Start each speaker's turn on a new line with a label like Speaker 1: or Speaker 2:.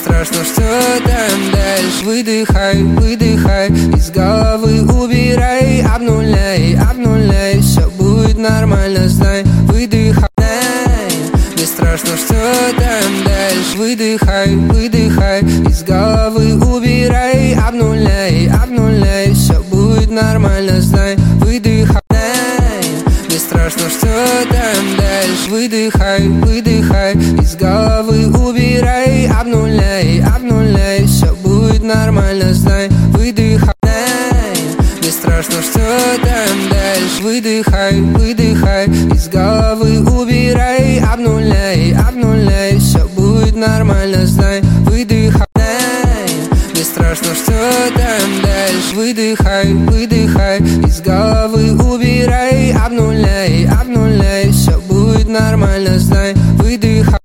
Speaker 1: страшно, что там дальше. Выдыхай, выдыхай, из головы убирай. Обнуляй, обнуляй, все будет нормально, знай. Выдыхай, не страшно, что там дальше. Выдыхай, выдыхай, из головы убирай. Обнуляй, обнуляй, все будет нормально, знай. Выдыхай, не страшно, что там дальше. Выдыхай, выдыхай, из головы убирай. Обнуляй, обнуляй, все будет нормально, знай. Выдыхай, не страшно, что там дальше. Выдыхай, выдыхай, из головы убирай. Обнуляй, обнуляй, все будет нормально, знай. Выдыхай, не страшно, что там дальше. Выдыхай, выдыхай, из головы убирай.